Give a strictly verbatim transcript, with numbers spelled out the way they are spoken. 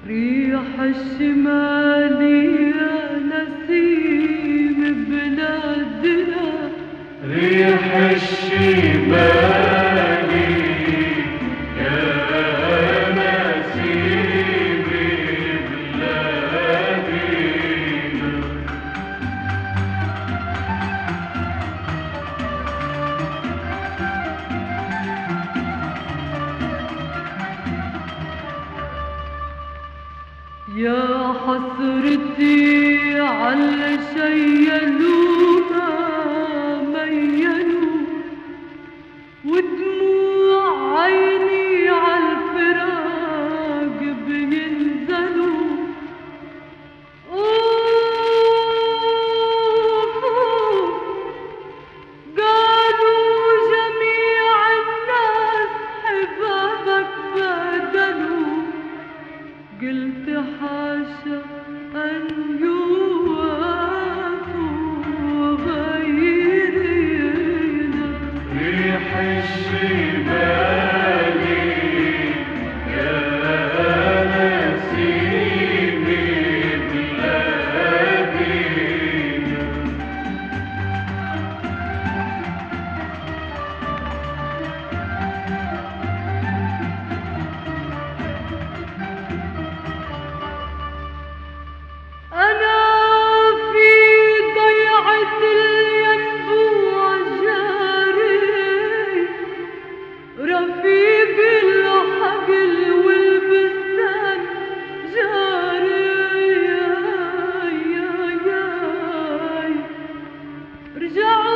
ريح الشمال يا نسيم بلادنا، ريح الشمال يا نسيم بلادنا. يا حسرتي على شيلونا ميلوا، ودموع عيني عالفراق بينزلوا. قالوا جميع الناس حبابك بدلوا، قلت حاشا أن يوافوا غيرنا. ريح الشمال يا نسيم بلادنا. أنا في ضيعة الينبوع جاري، رفيق الحقل والبستان جاري. يا يا يا رجع